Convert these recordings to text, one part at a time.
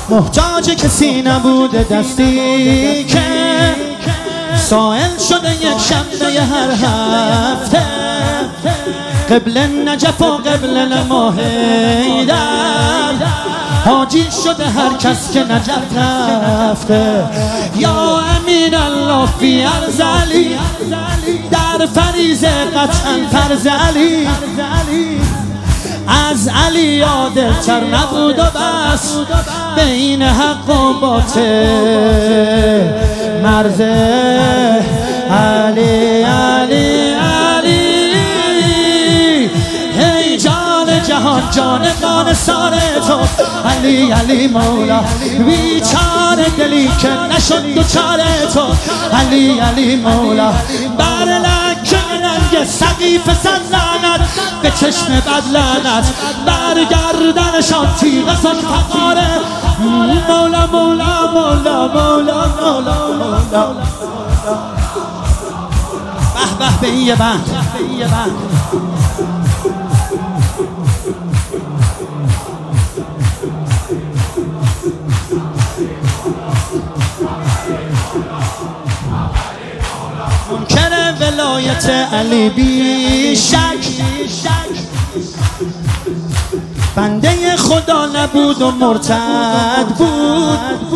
محتاج کسی نبوده دستی که سائل شده یک شنبه هر هفته قبل نجف و قبل ماه حیدر حاجی شده هر کس که نجف رفته. یا امین الله فی ارض علی، در فریضه قطعا فرض علی، از علی عادل‌تر نبود و بس بین حق و باطل مرز علی علی علی. ای جان جهان جانبان سار تو علی علی مولا، بیچاره دلی که نشد دوچار تو علی علی مولا. بر لکه رنگ سقیف صد لعنت، به چشم بد لعنت، بر گردنشان تیغ ذوالفقاره مولا مولا مولا مولا مولا مولا. به به به یه بند منکر ولایت علی بی شک، بنده خدا نبود و مرتد بود،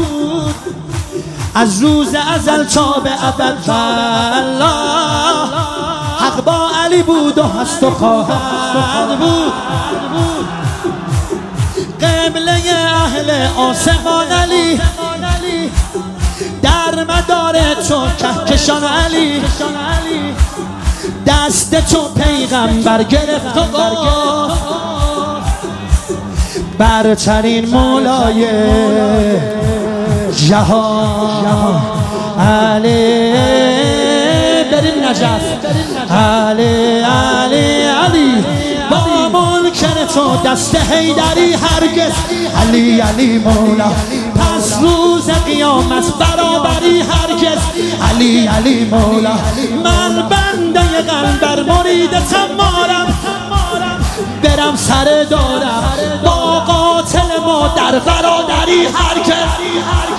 از روز ازل تا به ابد والله حق با علی بود و هست و خواهد بود. قبله اهل آسمان علی، در مدار تو کهکشان علی، دست تو پیغمبر گرفت و گفت برترین مولای جهان علی. بریم نجف علی علی علی، با منکر تو دست حیدری هرگز علی علی مولا. پس روز قیامت برابری هرگز علی علی مولا. من بنده قلبر مرید تمارم، برم سر دارم با قاتل ما در برادری هرگز